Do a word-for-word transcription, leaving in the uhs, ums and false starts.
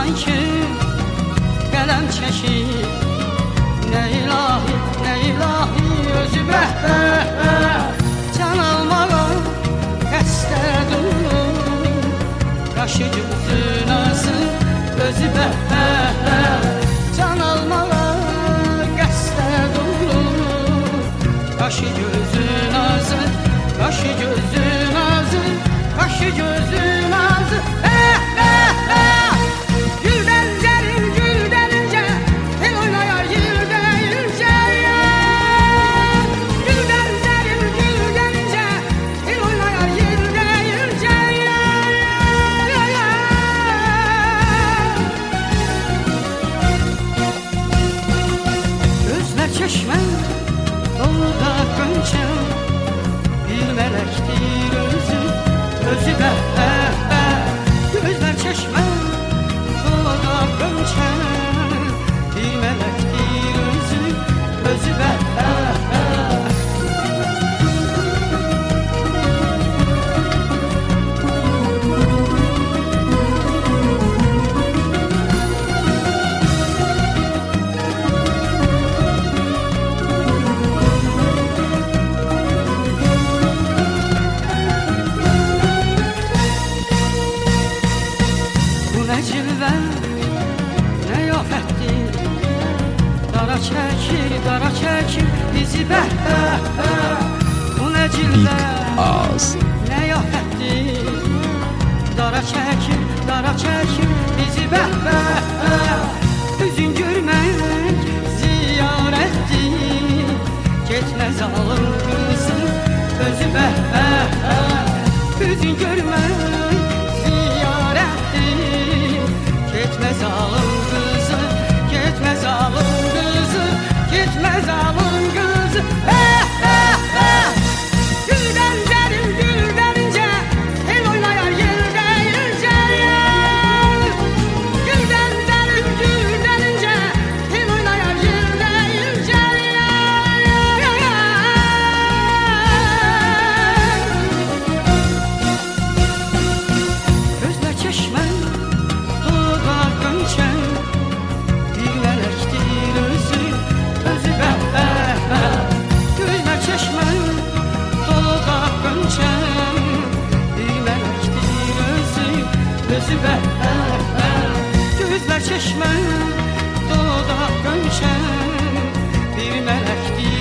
sanki qələm çəkir. Nə ilahi, nə ilahi özü bəhbə, can almağa qəsdə durur. Qaşı gözü nazı özü bəhbə, can almağa qəsdə durur. Qaşı gözü nazı, qaşı gözü nazı, qaşı gözü nazı. Çeşme doluda gönçe, bir melektir özü, özü bəhbə. Gözler çeşme doluda gönçe, bir melektir özü, özü bəhbə. Cilvə nə yafətdir, dara çəkir, dara çəkir bizi bəhbə. Bu nə cilvə, nə yafətdir, dara çəkir, dara çəkir bizi bəhbə. Üzün görmək ziyarətdir, getməz alın qızın özü bəhbə. Üzün görmək gitmez alın kızı, gitmez alın kızı, gitmez alın kızı. Eh eh eh. Gülden derim gülden ince, el oynayar yerde ince. Gülden derim gülden ince, el oynayar yerde ince. Gözler çeşme bir melektir özü, özü bəhbə. Gözler çeşme doluda gönçe, bir melektir özü, özü bəhbə. Gözler çeşme doluda gönçe, bir melektir